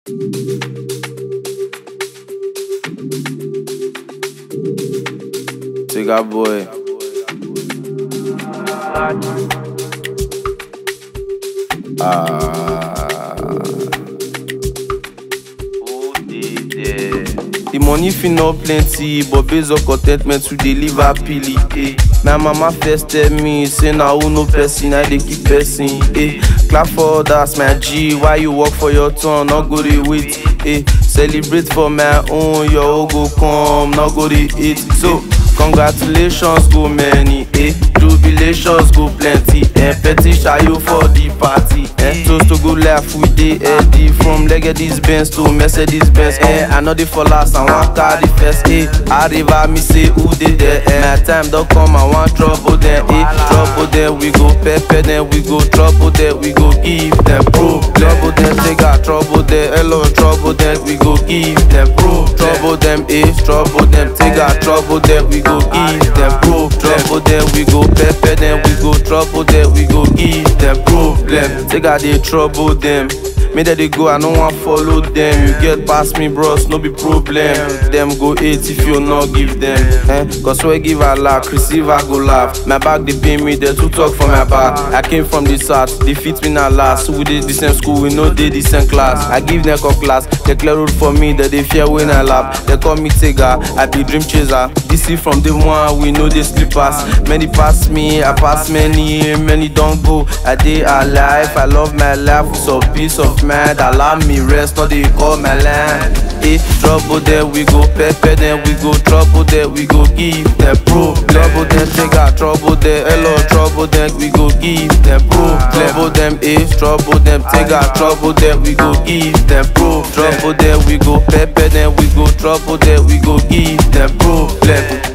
Tigger boy. The money fit not plenty, but based on contentment to deliver happily. My mama first tell me, say na who no person, I dey keep person. Clap for others, my G. Why you work for your turn? Not go dey wait. Celebrate for my own, your own go come, not go dey eat. So congratulations go many, jubilations go plenty, petition you for the party, toast to go laugh with the Eddie, from Legacy's Benz to Mercedes Benz, I know they for last, I want carry first, Arriva me say who they there, my time don't come, I want trouble them, trouble them, we go pepper them, we go trouble them, we go give them pro, trouble them, they got trouble them, hello trouble them, we go give them pro, trouble them, trouble them, they got trouble them, we go give them pro, trouble them, we go pepper them, we go trouble them, we go give them problem. Take out they trouble them. Me that they go, I don't want follow them. You get past me, bros, no be problem. Them go hate if you not give them. Cause when I give a laugh, receive I go laugh. My back they pay me, they to talk for my back. I came from the south, they fit me not last. So we did the same school, we know they the same class. I give them a class, they clear road for me, that they fear when I laugh. They call me Tigger, I be dream chaser. DC from the one, we know they sleepers. Many pass me, I pass many, many don't go. I dey alive, I love my life, so peace of mind. Allow me rest, not they call my land. Trouble there, we go pepper them, we go trouble there, we go give them pro. Trouble them, take out trouble there, hello trouble them, we go give them pro. Trouble them, trouble them, take out trouble there, we go give them pro. Trouble there, we go pepper them, we go trouble there, we go give them pro.